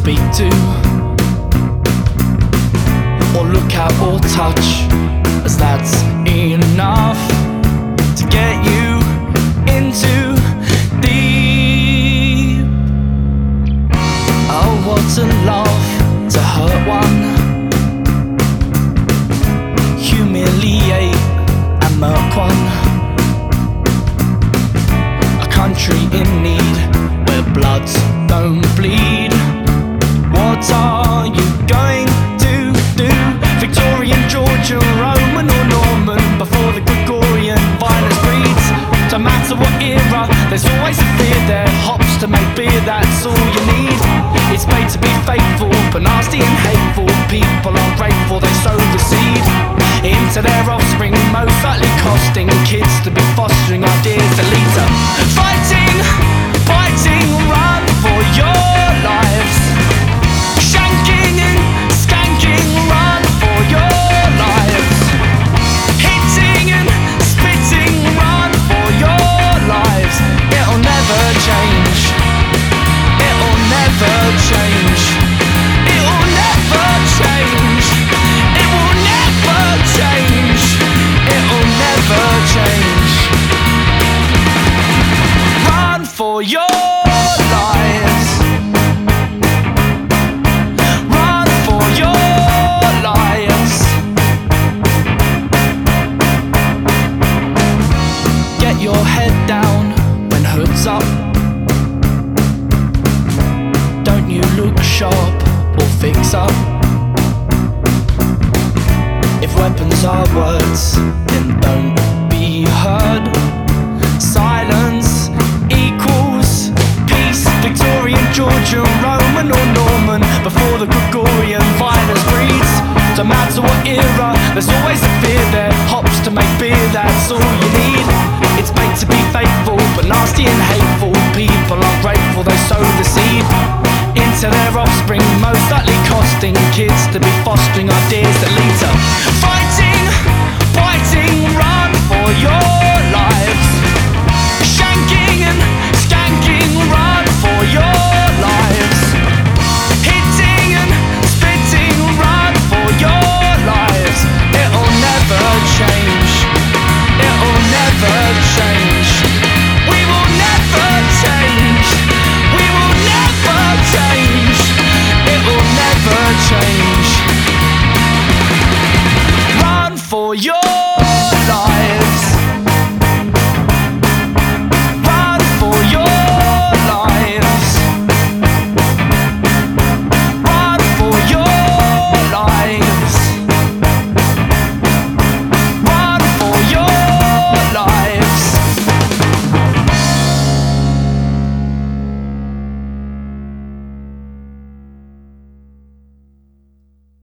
speak to, or look at or touch, as that's enough to get you into deep. Oh, what a love to hurt one, humiliate and murk one. A country in need where bloods don't bleed. What are you going to do? Victorian, Georgian, Roman or Norman, before the Gregorian violence breeds. No matter what era, there's always a fear there. Hops to make beer, that's all you need. It's paid to be faithful, but nasty and hateful. People ungrateful, they sow the seed into their offspring, most likely costing kids to be fostering ideas that lead to fighting, fighting, run for your lives. Shanking and skanking, run for your lives. Hitting and spitting, run for your lives. It'll never change. It'll never change. It'll never change. It will never change. It'll never change. Run for your lives. Run for your lives. Get your head down when hood's up. Don't you look sharp or fix up. If weapons are words, then don't be heard. Silence equals peace. Victorian, Georgian, Roman or Norman, before the Gregorian violence breeds. No matter what era, there's always a fear there. Hops to make beer, that's all you need. It's made to be faithful, but nasty and hateful. People ungrateful, they sow the seed into their offspring, most likely costing kids to be fostering ideas that